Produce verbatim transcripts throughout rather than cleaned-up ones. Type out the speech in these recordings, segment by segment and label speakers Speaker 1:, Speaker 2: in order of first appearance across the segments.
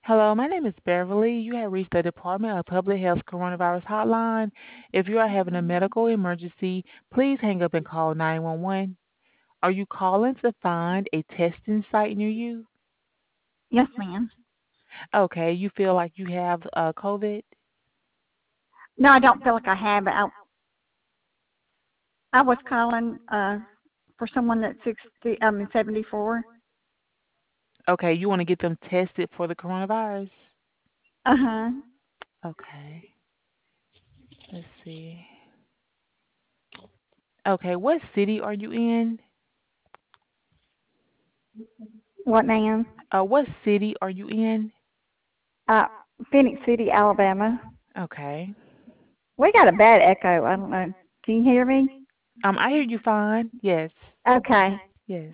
Speaker 1: Hello, my name is Beverly. You have reached the Department of Public Health Coronavirus Hotline. If you are having a medical emergency, please hang up and call nine one one. Are you calling to find a testing site near you?
Speaker 2: Yes, ma'am.
Speaker 1: Okay, you feel like you have uh, COVID?
Speaker 2: No, I don't feel like I have it. I, I was calling uh, for someone that's sixty, I mean seventy-four.
Speaker 1: Okay, you want to get them tested for the coronavirus?
Speaker 2: Uh huh.
Speaker 1: Okay, let's see. Okay, what city are you in?
Speaker 2: What, ma'am?
Speaker 1: Uh, what city are you in?
Speaker 2: Uh, Phoenix City, Alabama.
Speaker 1: Okay.
Speaker 2: We got a bad echo. I don't know. Can you hear me?
Speaker 1: Um, I hear you fine. Yes,
Speaker 2: Okay.
Speaker 1: yes.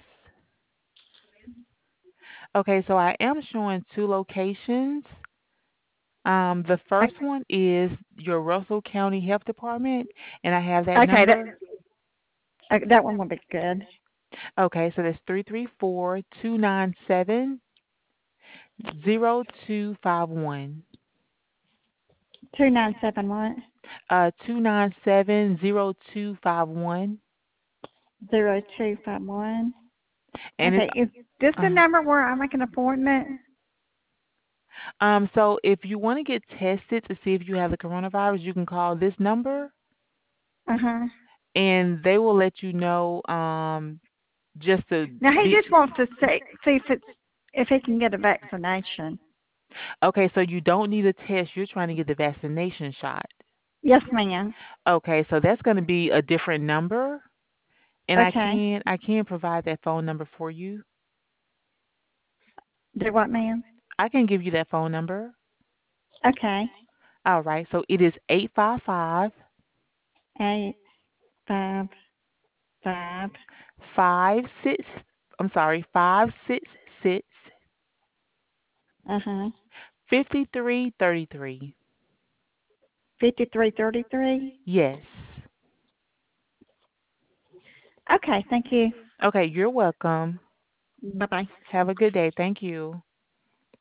Speaker 1: Okay, so I am showing two locations. Um, the first
Speaker 2: Okay.
Speaker 1: one is your Russell County Health Department, and I have that
Speaker 2: Okay. That
Speaker 1: number.
Speaker 2: okay, that one will be good.
Speaker 1: Okay, so that's three three four two nine seven zero two five one.
Speaker 2: Two nine seven one
Speaker 1: Uh, two nine seven zero two five one,
Speaker 2: zero two five one.
Speaker 1: and it's
Speaker 2: Okay. Is this the
Speaker 1: uh,
Speaker 2: number where I make an appointment?
Speaker 1: um. So if you want to get tested to see if you have the coronavirus, you can call this number,
Speaker 2: Uh huh.
Speaker 1: and they will let you know. Um, just to
Speaker 2: Now he
Speaker 1: be
Speaker 2: just wants to see see if it's if he can get a vaccination.
Speaker 1: okay. So you don't need a test. You're trying to get the vaccination shot.
Speaker 2: Yes, ma'am.
Speaker 1: Okay, so that's going to be a different number, and I
Speaker 2: Okay.
Speaker 1: can I can provide that phone number for you.
Speaker 2: Do what, ma'am?
Speaker 1: I can give you that phone number.
Speaker 2: Okay.
Speaker 1: All right, so it is eight five five
Speaker 2: Eight five five.
Speaker 1: five six. I'm sorry, five six six
Speaker 2: Uh huh.
Speaker 1: fifty three thirty three.
Speaker 2: Fifty three thirty three.
Speaker 1: Yes.
Speaker 2: Okay. Thank you.
Speaker 1: Okay, you're welcome.
Speaker 2: Bye bye.
Speaker 1: Have a good day. Thank you.